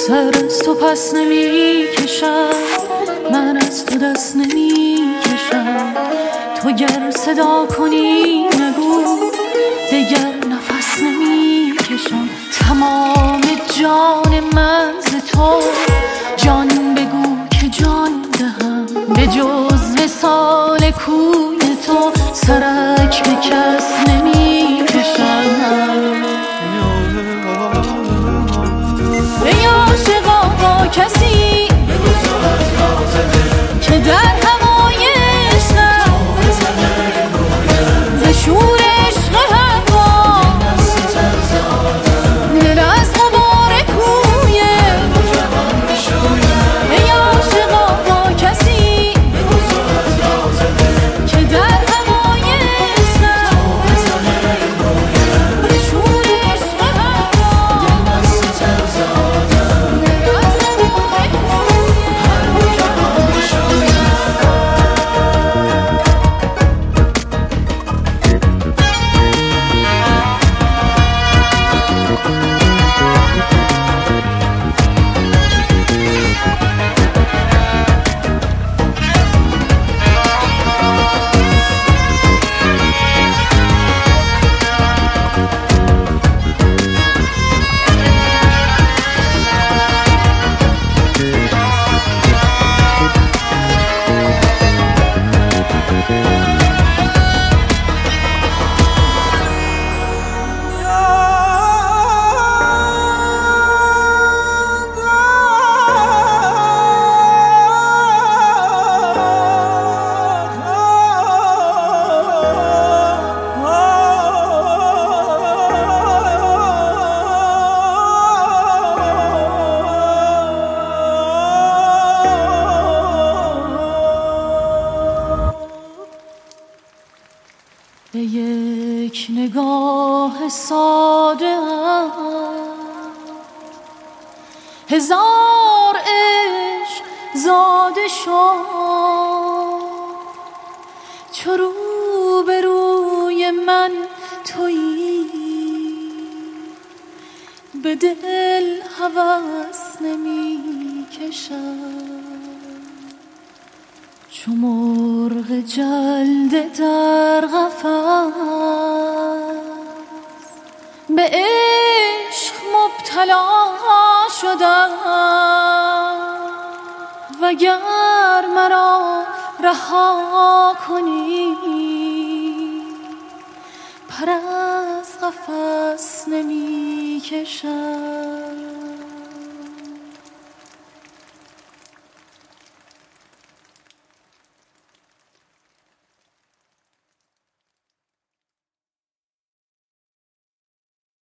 سر از تو پس نمی کشم، من از تو دست نمی کشم. تو گر صدا کنی نگو دگر نفس نمی کشم. تمام جان من ز تو، جان بگو که جان دهم. به جز وصال کوی تو سرک به کس نمی کشم. ای عاشقا با کسی که در هوای عشقم ز شور عشق هوا دل از غبار کویه. ای عاشقا با کسی که در هوای عشقم ز شور عشق هوا به یک نگاه ساده هزار عشق زاده شد. چو رو به روی من تویی به دل هوس نمی کشم. چو مرغ جلده در قفس به عشق مبتلا شدم. وگر مرا رها کنی پر از قفس نمی کشم.